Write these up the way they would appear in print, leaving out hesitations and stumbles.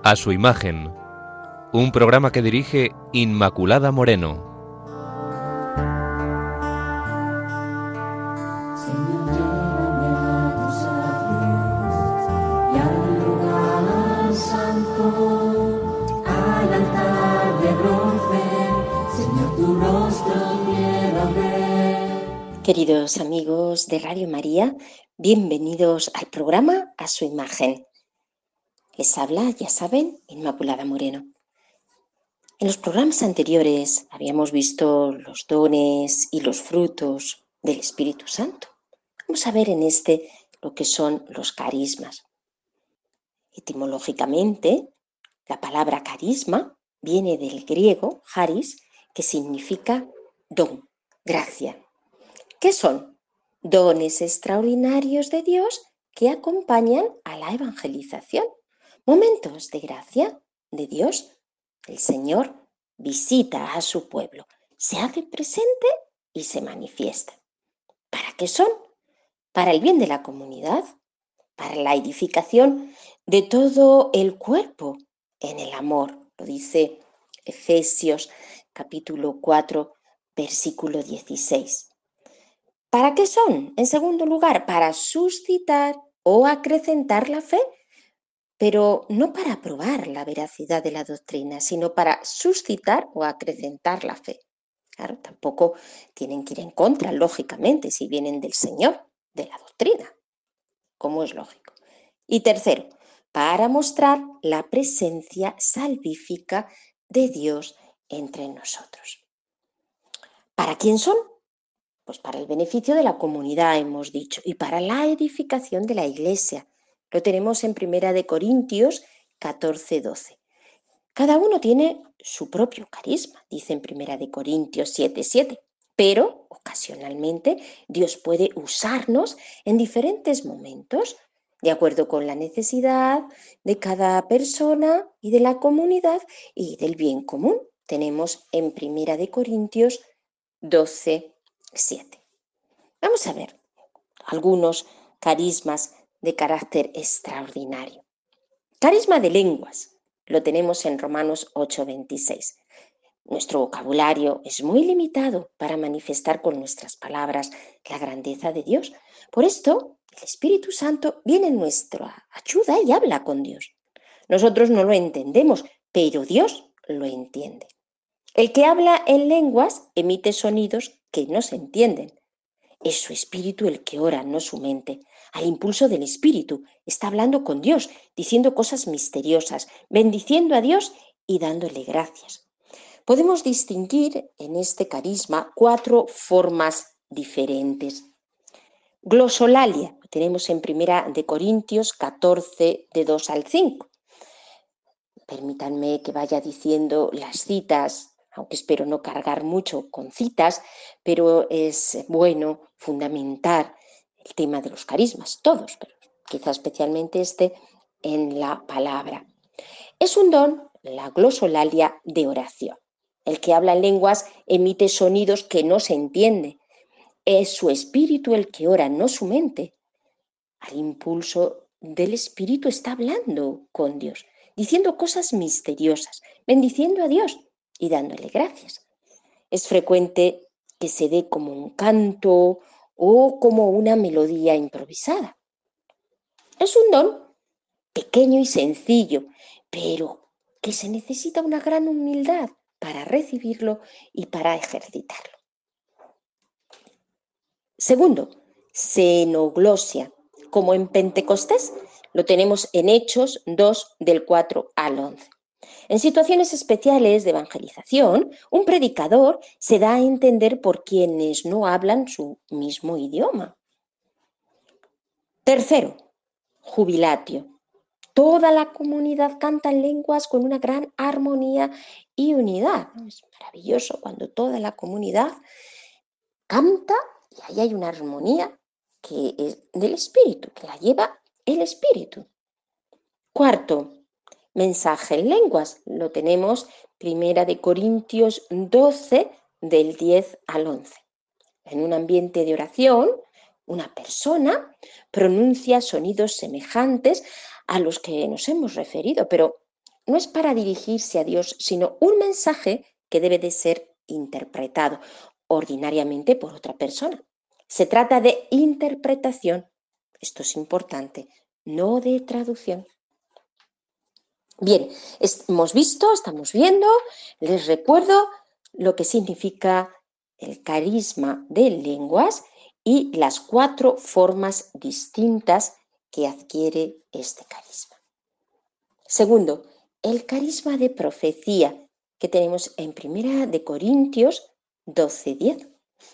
A su imagen, un programa que dirige Inmaculada Moreno. Queridos amigos de Radio María, bienvenidos al programa A su imagen. Les habla, ya saben, Inmaculada Moreno. En los programas anteriores habíamos visto los dones y los frutos del Espíritu Santo. Vamos a ver en este lo que son los carismas. Etimológicamente, la palabra carisma viene del griego charis, que significa don, gracia. ¿Qué son? Dones extraordinarios de Dios que acompañan a la evangelización. Momentos de gracia de Dios. El Señor visita a su pueblo, se hace presente y se manifiesta. ¿Para qué son? Para el bien de la comunidad, para la edificación de todo el cuerpo en el amor. Lo dice Efesios capítulo 4, versículo 16. ¿Para qué son? En segundo lugar, para suscitar o acrecentar la fe, pero no para probar la veracidad de la doctrina, sino para suscitar o acrecentar la fe. Claro, tampoco tienen que ir en contra, lógicamente, si vienen del Señor, de la doctrina, como es lógico. Y tercero, para mostrar la presencia salvífica de Dios entre nosotros. ¿Para quién son? Pues para el beneficio de la comunidad, hemos dicho, y para la edificación de la Iglesia. Lo tenemos en 1 Corintios 14, 12. Cada uno tiene su propio carisma, dice en 1 Corintios 7, 7. Pero, ocasionalmente, Dios puede usarnos en diferentes momentos, de acuerdo con la necesidad de cada persona y de la comunidad y del bien común. Tenemos en 1 Corintios 12, 7. Vamos a ver algunos carismas de carácter extraordinario. Carisma de lenguas, lo tenemos en Romanos 8, 26. Nuestro vocabulario es muy limitado para manifestar con nuestras palabras la grandeza de Dios. Por esto, el Espíritu Santo viene en nuestra ayuda y habla con Dios. Nosotros no lo entendemos, pero Dios lo entiende. El que habla en lenguas emite sonidos que no se entienden. Es su espíritu el que ora, no su mente. Al impulso del espíritu está hablando con Dios, diciendo cosas misteriosas, bendiciendo a Dios y dándole gracias. Podemos distinguir en este carisma 4 formas diferentes. Glosolalia, lo tenemos en 1 Corintios 14, de 2 al 5. Permítanme que vaya diciendo las citas, aunque espero no cargar mucho con citas, pero es bueno fundamentar el tema de los carismas, todos, pero quizá especialmente en la palabra. Es un don, la glosolalia, de oración. El que habla en lenguas emite sonidos que no se entiende. Es su espíritu el que ora, no su mente. Al impulso del espíritu está hablando con Dios, diciendo cosas misteriosas, bendiciendo a Dios y dándole gracias. Es frecuente que se dé como un canto o como una melodía improvisada. Es un don pequeño y sencillo, pero que se necesita una gran humildad para recibirlo y para ejercitarlo. Segundo, xenoglosia, como en Pentecostés, lo tenemos en Hechos 2, del 4 al 11. En situaciones especiales de evangelización, un predicador se da a entender por quienes no hablan su mismo idioma. Tercero, jubilatio. Toda la comunidad canta en lenguas con una gran armonía y unidad. Es maravilloso cuando toda la comunidad canta y ahí hay una armonía que es del Espíritu, que la lleva el Espíritu. Cuarto, mensaje en lenguas. Lo tenemos 1 Corintios 12, del 10 al 11. En un ambiente de oración, una persona pronuncia sonidos semejantes a los que nos hemos referido, pero no es para dirigirse a Dios, sino un mensaje que debe de ser interpretado ordinariamente por otra persona. Se trata de interpretación, esto es importante, no de traducción. Bien, estamos viendo, les recuerdo lo que significa el carisma de lenguas y las 4 formas distintas que adquiere este carisma. Segundo, el carisma de profecía que tenemos en 1 Corintios 12:10.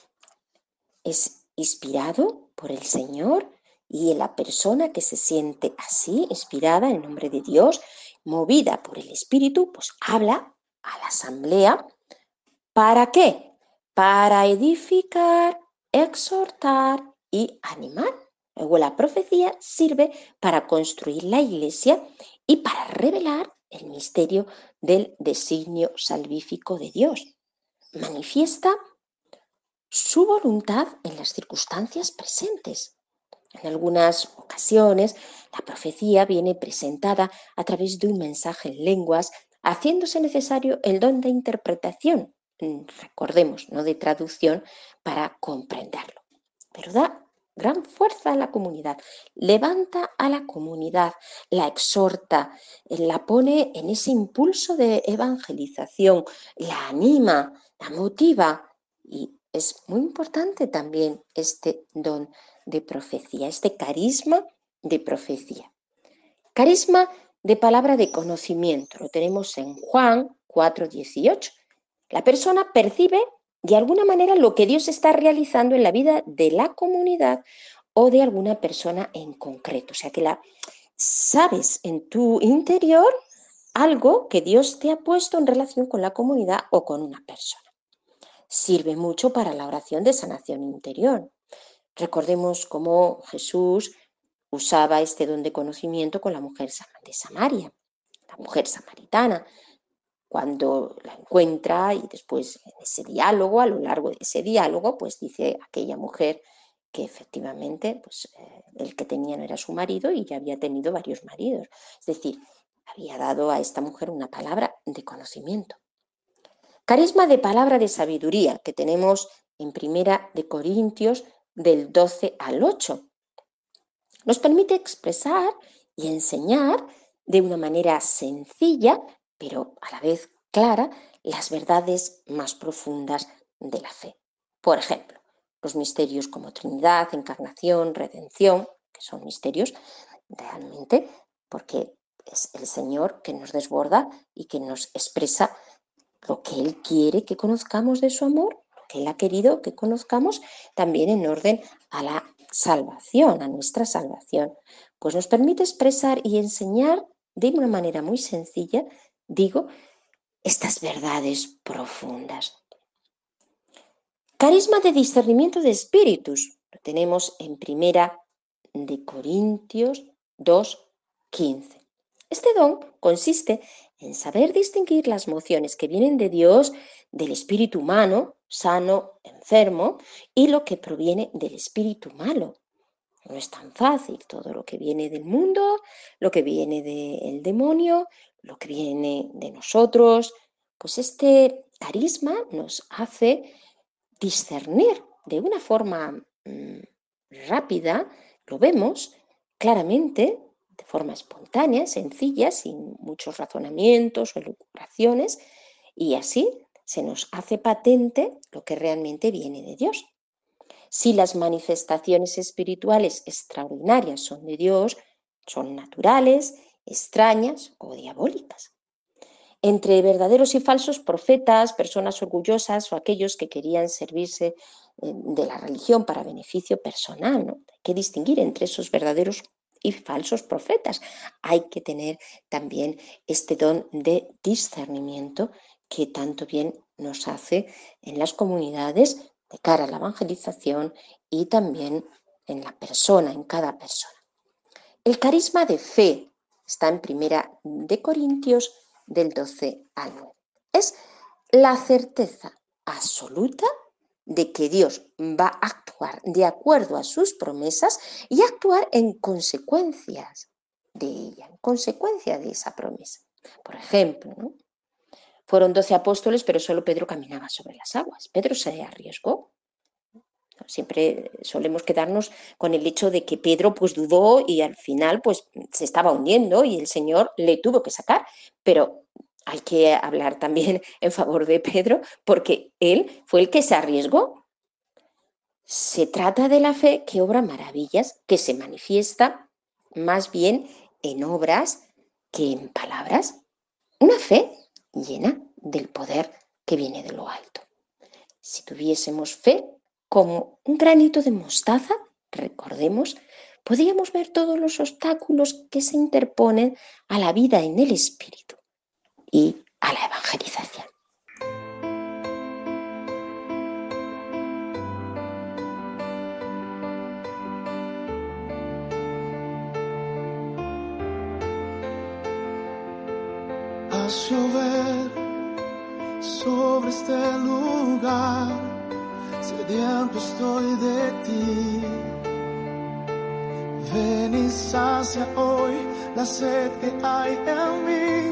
Es inspirado por el Señor y la persona que se siente así, inspirada en nombre de Dios, movida por el Espíritu, pues habla a la asamblea. ¿Para qué? Para edificar, exhortar y animar. Luego la profecía sirve para construir la iglesia y para revelar el misterio del designio salvífico de Dios. Manifiesta su voluntad en las circunstancias presentes. En algunas ocasiones, la profecía viene presentada a través de un mensaje en lenguas, haciéndose necesario el don de interpretación, recordemos, no de traducción, para comprenderlo. Pero da gran fuerza a la comunidad, levanta a la comunidad, la exhorta, la pone en ese impulso de evangelización, la anima, la motiva y es muy importante también este don de profecía, este carisma de profecía. Carisma de palabra de conocimiento, lo tenemos en Juan 4:18. La persona percibe de alguna manera lo que Dios está realizando en la vida de la comunidad o de alguna persona en concreto. O sea que sabes en tu interior algo que Dios te ha puesto en relación con la comunidad o con una persona. Sirve mucho para la oración de sanación interior. Recordemos cómo Jesús usaba este don de conocimiento con la mujer de Samaria, la mujer samaritana, cuando la encuentra y después en ese diálogo, a lo largo de ese diálogo, pues dice aquella mujer que efectivamente pues, el que tenía no era su marido y ya había tenido varios maridos. Es decir, había dado a esta mujer una palabra de conocimiento. Carisma de palabra de sabiduría que tenemos en 1 Corintios del 12 al 8. Nos permite expresar y enseñar de una manera sencilla, pero a la vez clara, las verdades más profundas de la fe. Por ejemplo, los misterios como Trinidad, Encarnación, Redención, que son misterios realmente porque es el Señor que nos desborda y que nos expresa lo que Él quiere que conozcamos de su amor, lo que Él ha querido que conozcamos también en orden a la salvación, a nuestra salvación. Pues nos permite expresar y enseñar de una manera muy sencilla, digo, estas verdades profundas. Carisma de discernimiento de espíritus, lo tenemos en 1 Corintios 2:15. Este don consiste en saber distinguir las mociones que vienen de Dios, del espíritu humano, sano, enfermo, y lo que proviene del espíritu malo. No es tan fácil todo lo que viene del mundo, lo que viene del demonio, lo que viene de nosotros. Pues este carisma nos hace discernir de una forma rápida, lo vemos claramente, de forma espontánea, sencilla, sin muchos razonamientos o elucubraciones, y así se nos hace patente lo que realmente viene de Dios. Si las manifestaciones espirituales extraordinarias son de Dios, son naturales, extrañas o diabólicas. Entre verdaderos y falsos profetas, personas orgullosas o aquellos que querían servirse de la religión para beneficio personal, ¿no? Hay que distinguir entre esos verdaderos y falsos profetas. Hay que tener también este don de discernimiento que tanto bien nos hace en las comunidades de cara a la evangelización y también en la persona, en cada persona. El carisma de fe está en 1 Corintios del 12 al 9. Es la certeza absoluta de que Dios va a actuar de acuerdo a sus promesas y actuar en consecuencias de ella, en consecuencia de esa promesa. Por ejemplo, ¿no? Fueron 12 apóstoles, pero solo Pedro caminaba sobre las aguas. Pedro se arriesgó. Siempre solemos quedarnos con el hecho de que Pedro pues dudó y al final pues se estaba hundiendo y el Señor le tuvo que sacar. Pero hay que hablar también en favor de Pedro porque él fue el que se arriesgó. Se trata de la fe que obra maravillas, que se manifiesta más bien en obras que en palabras. Una fe llena del poder que viene de lo alto. Si tuviésemos fe como un granito de mostaza, recordemos, podríamos ver todos los obstáculos que se interponen a la vida en el espíritu y a la evangelización. Haz llover sobre este lugar, sediento estoy de ti. Ven y sacia hoy la sed que hay en mí.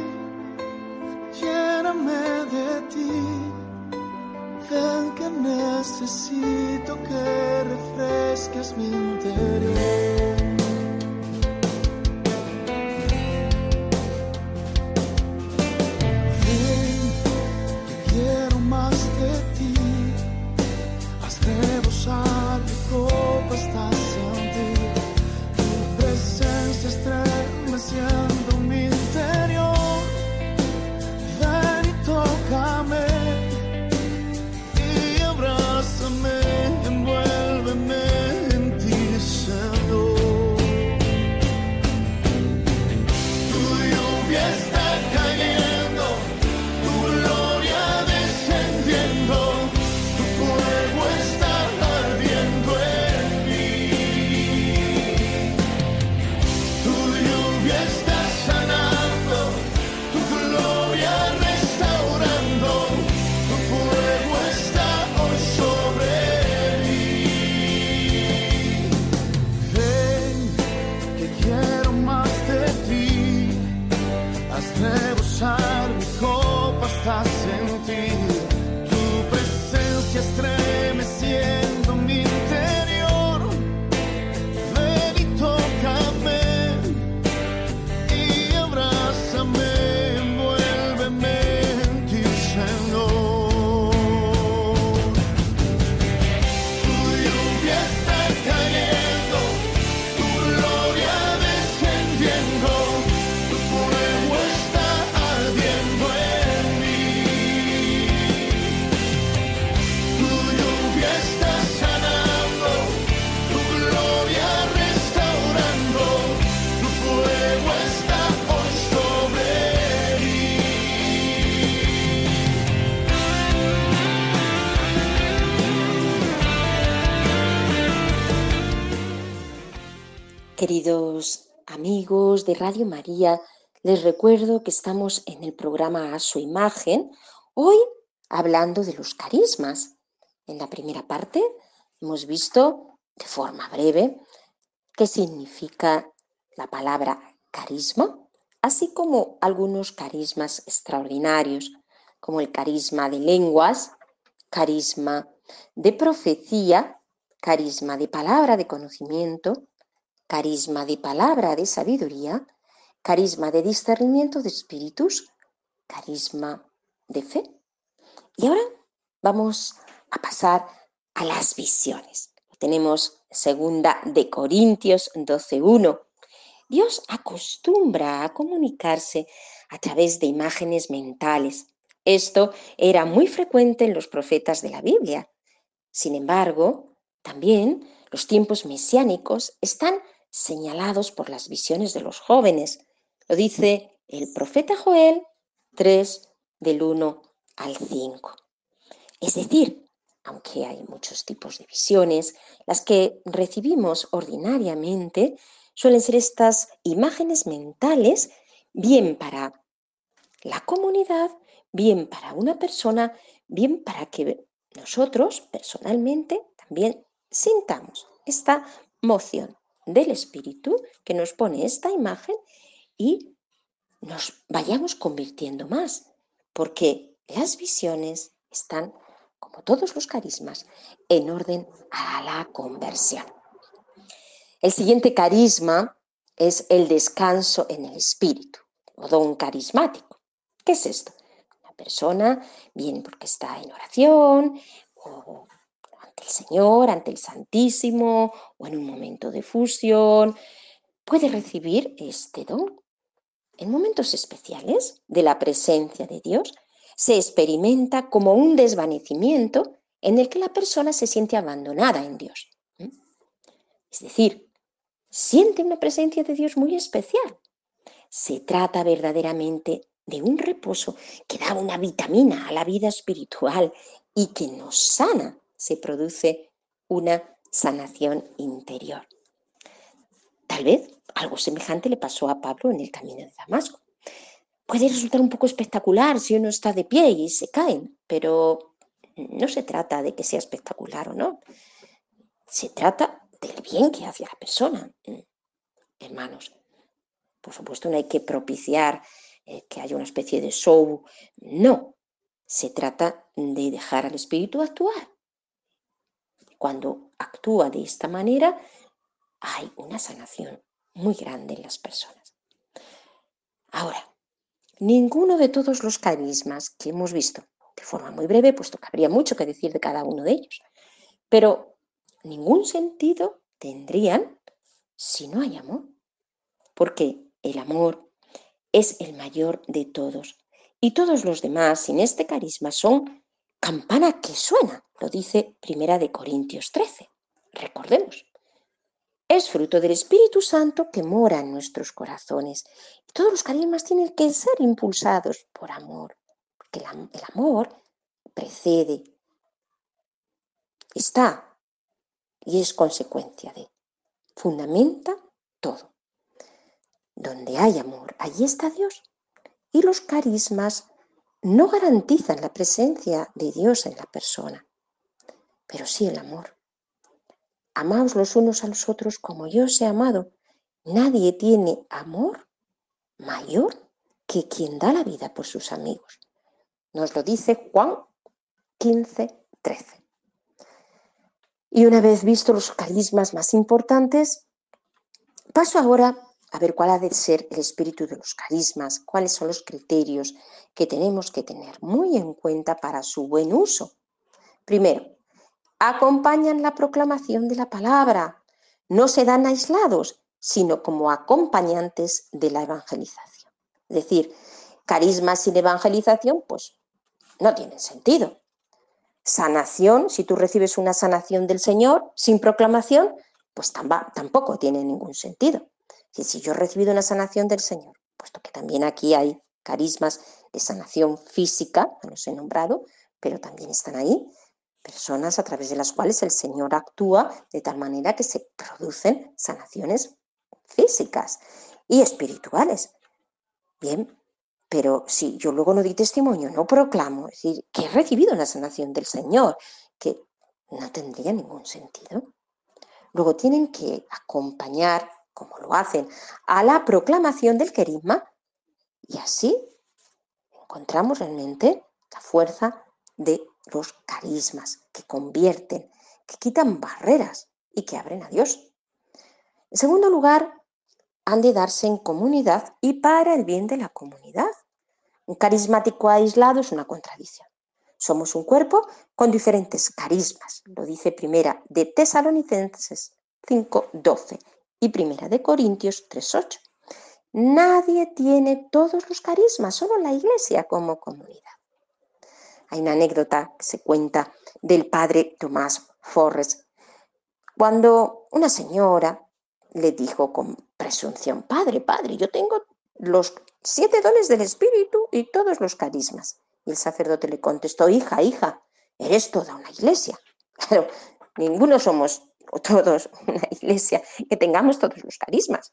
Lléname de ti. Ven que necesito que refresques mi interior. Quiero más de ti, haz rebosar mi copa hasta sentir tu presencia estremeciendo mi interior. Ven y tócame y abrázame, envuélveme en ti, Señor. Tu lluvia está cayendo, tu gloria descendiendo, tu fuego está ardiendo en mí. Tu lluvia está sanando, tu gloria restaurando, tu fuego está hoy sobre mí. Ven, que quiero más de ti. Haz rebosar mi copa hasta sentir tu presencia estremeciendo mi interior. Ven y tócame y abrázame, envuélveme en ti, Señor. Tu lluvia está cayendo, tu gloria descendiendo, tu fuego está ardiendo en mí. Tu lluvia está sanando, tu gloria restaurando, tu fuego está hoy sobre mí. Queridos amigos de Radio María, les recuerdo que estamos en el programa A Su Imagen, hoy hablando de los carismas. En la primera parte hemos visto de forma breve qué significa la palabra carisma, así como algunos carismas extraordinarios, como el carisma de lenguas, carisma de profecía, carisma de palabra de conocimiento, carisma de palabra de sabiduría, carisma de discernimiento de espíritus, carisma de fe. Y ahora vamos a pasar a las visiones. Tenemos 2 Corintios 12:1. Dios acostumbra a comunicarse a través de imágenes mentales. Esto era muy frecuente en los profetas de la Biblia. Sin embargo, también los tiempos mesiánicos están señalados por las visiones de los jóvenes. Lo dice el profeta Joel 3, del 1 al 5. Es decir, aunque hay muchos tipos de visiones, las que recibimos ordinariamente suelen ser estas imágenes mentales, bien para la comunidad, bien para una persona, bien para que nosotros personalmente también sintamos esta moción del espíritu que nos pone esta imagen y nos vayamos convirtiendo más, porque las visiones están, como todos los carismas, en orden a la conversión. El siguiente carisma es el descanso en el espíritu, o don carismático. ¿Qué es esto? La persona, bien porque está en oración, o ante el Señor, ante el Santísimo, o en un momento de fusión, puede recibir este don. En momentos especiales de la presencia de Dios, se experimenta como un desvanecimiento en el que la persona se siente abandonada en Dios. Es decir, siente una presencia de Dios muy especial. Se trata verdaderamente de un reposo que da una vitamina a la vida espiritual y que nos sana. Se produce una sanación interior. Tal vez algo semejante le pasó a Pablo en el camino de Damasco. Puede resultar un poco espectacular si uno está de pie y se caen, pero no se trata de que sea espectacular o no. Se trata del bien que hace a la persona. Hermanos, por supuesto no hay que propiciar que haya una especie de show. No, se trata de dejar al espíritu actuar. Cuando actúa de esta manera, hay una sanación muy grande en las personas. Ahora, ninguno de todos los carismas que hemos visto, de forma muy breve, puesto que habría mucho que decir de cada uno de ellos, pero ningún sentido tendrían si no hay amor, porque el amor es el mayor de todos y todos los demás sin este carisma son campana que suena, lo dice 1 Corintios 13. Recordemos. Es fruto del Espíritu Santo que mora en nuestros corazones. Todos los carismas tienen que ser impulsados por amor, porque el amor precede, está y es consecuencia de, fundamenta todo. Donde hay amor, allí está Dios. Y los carismas no garantizan la presencia de Dios en la persona, pero sí el amor. Amaos los unos a los otros como yo os he amado. Nadie tiene amor mayor que quien da la vida por sus amigos. Nos lo dice Juan 15:13. Y una vez visto los carismas más importantes, paso ahora a ver cuál ha de ser el espíritu de los carismas, cuáles son los criterios que tenemos que tener muy en cuenta para su buen uso. Primero, acompañan la proclamación de la palabra, no se dan aislados, sino como acompañantes de la evangelización. Es decir, carismas sin evangelización, pues no tienen sentido. Sanación, si tú recibes una sanación del Señor sin proclamación, pues tampoco tiene ningún sentido. Si yo he recibido una sanación del Señor, puesto que también aquí hay carismas de sanación física, no los he nombrado, pero también están ahí, personas a través de las cuales el Señor actúa de tal manera que se producen sanaciones físicas y espirituales. Bien, pero si yo luego no di testimonio, no proclamo, es decir, que he recibido una sanación del Señor, que no tendría ningún sentido. Luego tienen que acompañar, como lo hacen, a la proclamación del carisma y así encontramos realmente la fuerza de los carismas que convierten, que quitan barreras y que abren a Dios. En segundo lugar, han de darse en comunidad y para el bien de la comunidad. Un carismático aislado es una contradicción. Somos un cuerpo con diferentes carismas, lo dice Primera de Tesalonicenses 5:12 y Primera de Corintios 3:8. Nadie tiene todos los carismas, solo la Iglesia como comunidad. Hay una anécdota que se cuenta del padre Tomás Forres, cuando una señora le dijo con presunción: padre, yo tengo los 7 dones del Espíritu y todos los carismas. Y el sacerdote le contestó: hija, eres toda una iglesia. Claro, ninguno somos todos una iglesia que tengamos todos los carismas.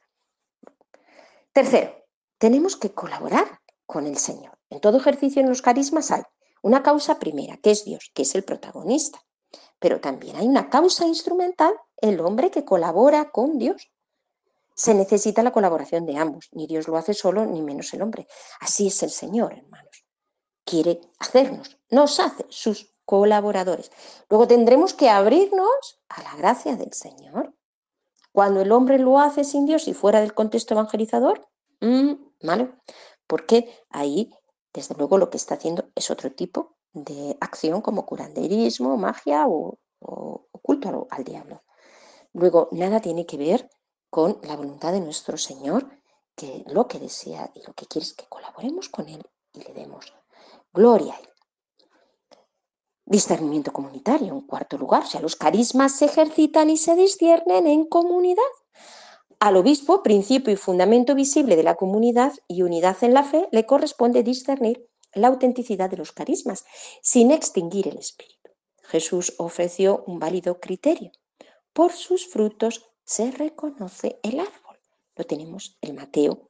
Tercero, tenemos que colaborar con el Señor. En todo ejercicio en los carismas hay una causa primera, que es Dios, que es el protagonista. Pero también hay una causa instrumental, el hombre que colabora con Dios. Se necesita la colaboración de ambos. Ni Dios lo hace solo, ni menos el hombre. Así es el Señor, hermanos. Quiere hacernos, nos hace sus colaboradores. Luego tendremos que abrirnos a la gracia del Señor. Cuando el hombre lo hace sin Dios y fuera del contexto evangelizador, ¿vale? Porque ahí, desde luego, lo que está haciendo es otro tipo de acción como curanderismo, magia o culto al diablo. Luego, nada tiene que ver con la voluntad de nuestro Señor, que lo que desea y lo que quiere es que colaboremos con Él y le demos gloria a Él. Discernimiento comunitario, en cuarto lugar. O sea, los carismas se ejercitan y se disciernen en comunidad. Al obispo, principio y fundamento visible de la comunidad y unidad en la fe, le corresponde discernir la autenticidad de los carismas, sin extinguir el espíritu. Jesús ofreció un válido criterio. Por sus frutos se reconoce el árbol. Lo tenemos en Mateo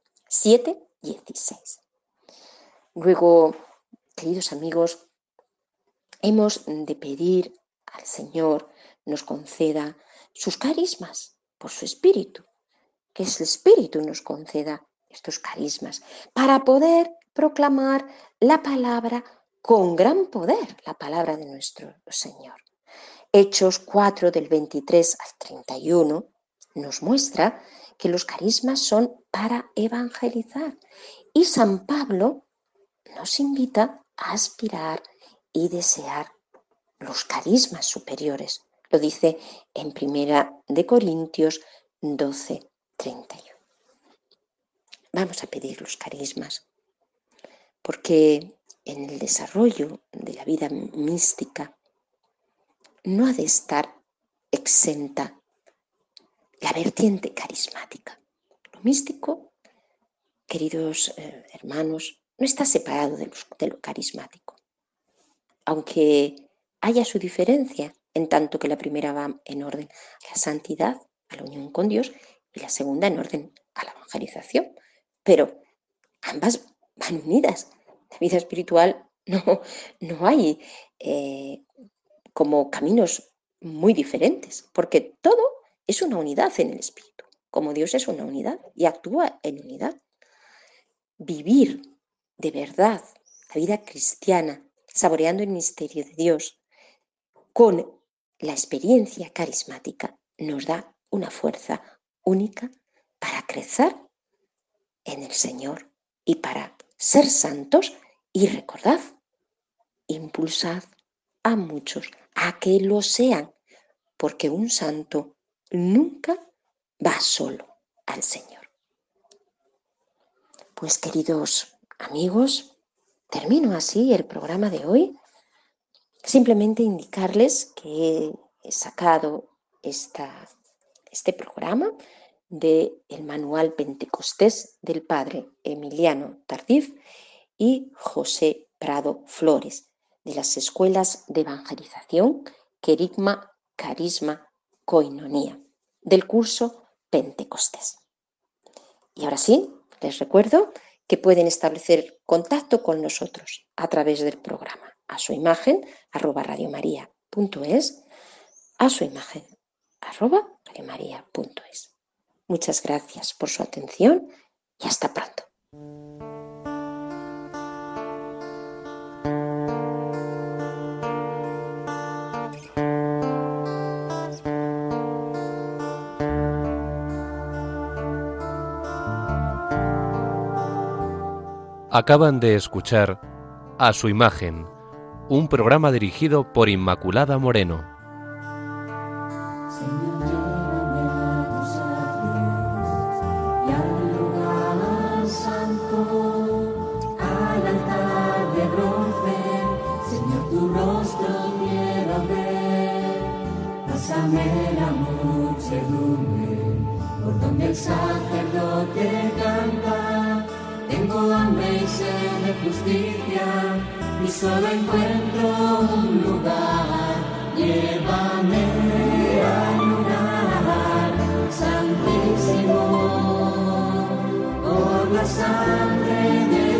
7:16. Luego, queridos amigos, hemos de pedir al Señor nos conceda sus carismas por su espíritu, que ese espíritu nos conceda estos carismas para poder proclamar la palabra con gran poder, la palabra de nuestro Señor. Hechos 4 del 23 al 31 nos muestra que los carismas son para evangelizar y San Pablo nos invita a aspirar y desear los carismas superiores. Lo dice en 1 Corintios 12:31. Vamos a pedir los carismas, porque en el desarrollo de la vida mística no ha de estar exenta la vertiente carismática. Lo místico, queridos hermanos, no está separado de lo carismático, aunque haya su diferencia, en tanto que la primera va en orden a la santidad, a la unión con Dios, y la segunda en orden a la evangelización. Pero ambas van unidas. La vida espiritual no hay como caminos muy diferentes, porque todo es una unidad en el espíritu, como Dios es una unidad y actúa en unidad. Vivir de verdad la vida cristiana, saboreando el misterio de Dios, con la experiencia carismática, nos da una fuerza única para crecer en el Señor y para ser santos. Y recordad, impulsad a muchos a que lo sean, porque un santo nunca va solo al Señor. Pues queridos amigos, termino así el programa de hoy. Simplemente indicarles que he sacado este programa del Manual Pentecostés del Padre Emiliano Tardif y José Prado Flores, de las escuelas de evangelización Querigma, Carisma, Koinonía, del curso Pentecostés. Y ahora sí, les recuerdo que pueden establecer contacto con nosotros a través del programa, a su imagen @radiomaria.es, a su imagen @radiomaria.es. Muchas gracias por su atención y hasta pronto. Acaban de escuchar A su imagen, un programa dirigido por Inmaculada Moreno. Señor, llévame a tus atrios y al lugar santo, al altar de bronce. Señor, tu rostro quiero ver. Pásame la muchedumbre por donde el sacerdote canta. Tengo hambre y sed de justicia y solo encuentro un lugar. Llévame al lugar santísimo por la sangre de